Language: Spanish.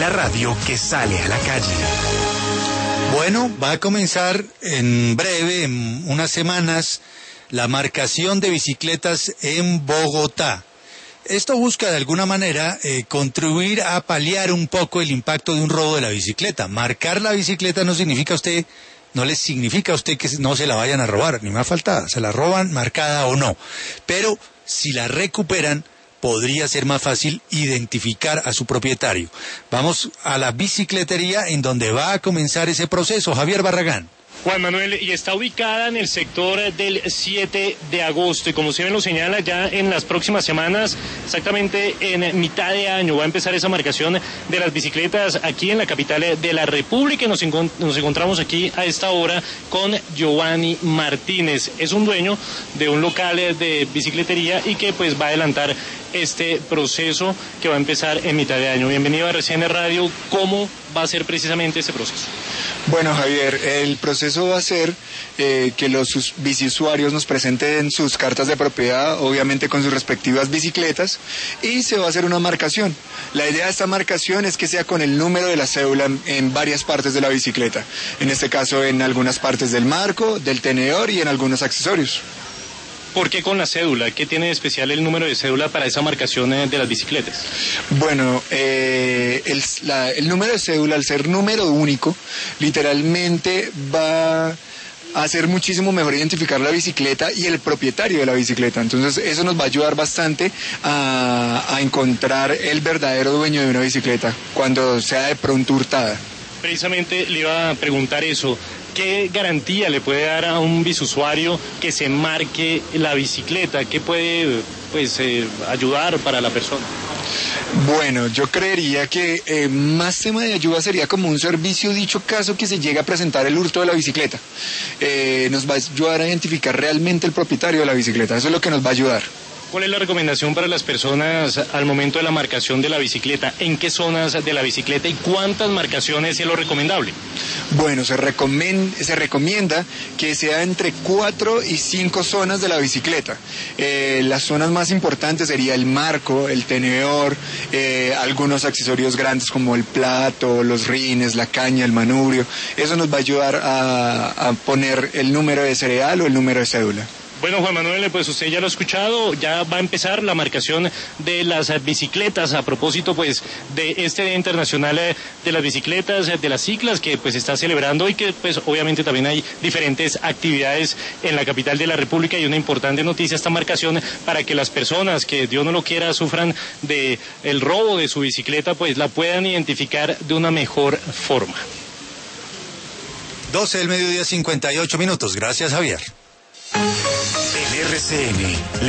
la radio que sale a la calle. Bueno, va a comenzar en breve, en unas semanas, la marcación de bicicletas en Bogotá. Esto busca de alguna manera contribuir a paliar un poco el impacto de un robo de la bicicleta. Marcar la bicicleta no le significa a usted que no se la vayan a robar, ni más faltada, se la roban marcada o no. Pero si la recuperan, podría ser más fácil identificar a su propietario. Vamos a la bicicletería en donde va a comenzar ese proceso. Javier Barragán. Juan Manuel, y está ubicada en el sector del 7 de agosto, y como se lo señala, ya en las próximas semanas, exactamente en mitad de año, va a empezar esa marcación de las bicicletas aquí en la capital de la República. Nos encontramos aquí a esta hora con Giovanni Martínez. Es un dueño de un local de bicicletería y que pues va a adelantar este proceso que va a empezar en mitad de año. Bienvenido a RCN Radio. ¿Cómo va a ser precisamente este proceso? Bueno, Javier, el proceso va a ser que los biciusuarios nos presenten sus cartas de propiedad, obviamente con sus respectivas bicicletas, y se va a hacer una marcación. La idea de esta marcación es que sea con el número de la cédula en varias partes de la bicicleta, en este caso en algunas partes del marco, del tenedor y en algunos accesorios. ¿Por qué con la cédula? ¿Qué tiene de especial el número de cédula para esa marcación de las bicicletas? Bueno, el número de cédula, al ser número único, literalmente va a hacer muchísimo mejor identificar la bicicleta y el propietario de la bicicleta. Entonces eso nos va a ayudar bastante a encontrar el verdadero dueño de una bicicleta cuando sea de pronto hurtada. Precisamente le iba a preguntar eso. ¿Qué garantía le puede dar a un bisusuario que se marque la bicicleta? ¿Qué puede ayudar para la persona? Bueno, yo creería que más tema de ayuda sería como un servicio dicho caso que se llega a presentar el hurto de la bicicleta. Nos va a ayudar a identificar realmente el propietario de la bicicleta, eso es lo que nos va a ayudar. ¿Cuál es la recomendación para las personas al momento de la marcación de la bicicleta? ¿En qué zonas de la bicicleta y cuántas marcaciones es lo recomendable? Bueno, se recomienda que sea entre 4 y 5 zonas de la bicicleta. Las zonas más importantes sería el marco, el tenedor, algunos accesorios grandes como el plato, los rines, la caña, el manubrio. Eso nos va a ayudar a poner el número de serial o el número de cédula. Bueno, Juan Manuel, pues usted ya lo ha escuchado, ya va a empezar la marcación de las bicicletas a propósito pues de este Día Internacional de las Bicicletas, de las ciclas que pues está celebrando y que pues obviamente también hay diferentes actividades en la capital de la República y una importante noticia esta marcación para que las personas que Dios no lo quiera sufran de el robo de su bicicleta pues la puedan identificar de una mejor forma. 12 del mediodía, 58 minutos. Gracias, Javier. En RCN